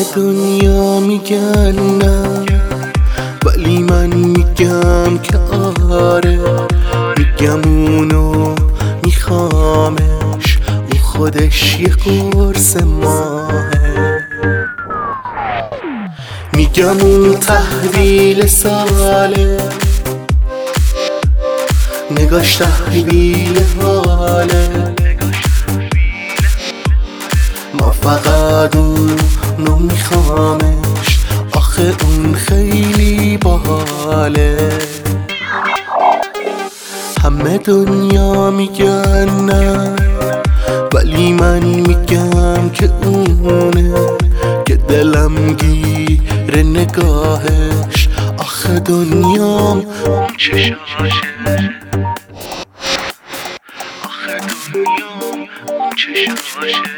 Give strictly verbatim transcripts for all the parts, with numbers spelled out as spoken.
دنیا میگن نه، ولی من میگم که آره. میگم اونو میخوامش، اون خودش یه قرص ماهه. میگم اون تحویل ساله، نگاش تحویل حاله. ما فقط اونو میخوامش، آخه اون خیلی باحاله. همه دنیا میگن نه، ولی من میگم که اونه، که دلم گیره نگاهش. آخه دنیام اون چشاشه، آخه دنیام اون چشاشه.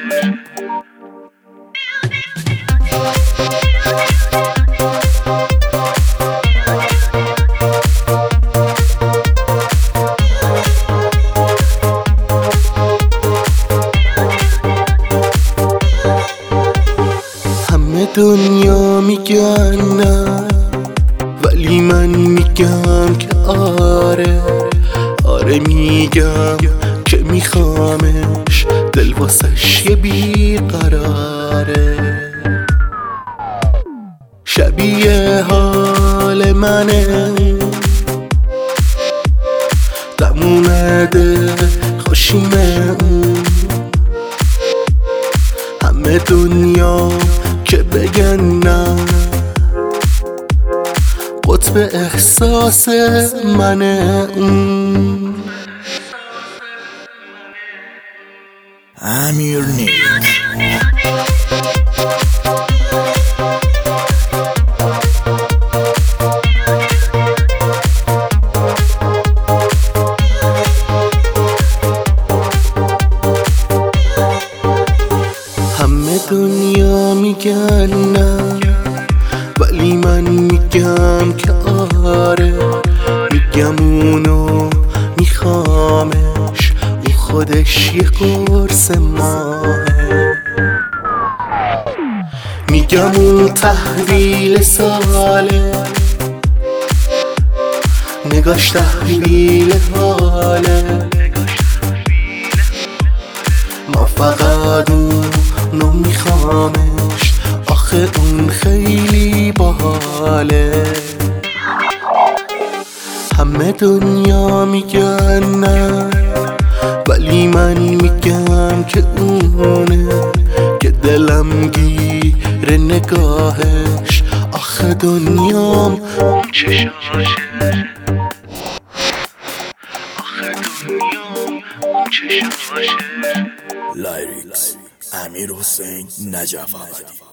دنیا میگن نه، ولی من میگم که آره. آره میگم که میخوامش، دل واسش یه بیقراره. شبیه حال منه، تموم ده خوشیمه اون. همه دنیا که بگن نه، قطب احساس منه اون. امیر نیک دنیا میگن نه، ولی من میگم که آره. میگم اونو میخوامش، اون خودش یه قرص ماهه. میگم اون تحویل ساله، نگاش تحویل حاله. ما فقط اونو میخوامش، آخه اون خیلی باحاله. همه دنیا میگن نه، ولی من میگم که اونه، که دلم گیره نگاهش. آخه دنیام اون چشاشه، آخه دنیام اون چشاشه. لایریکس امیر حسین نجف آبادی.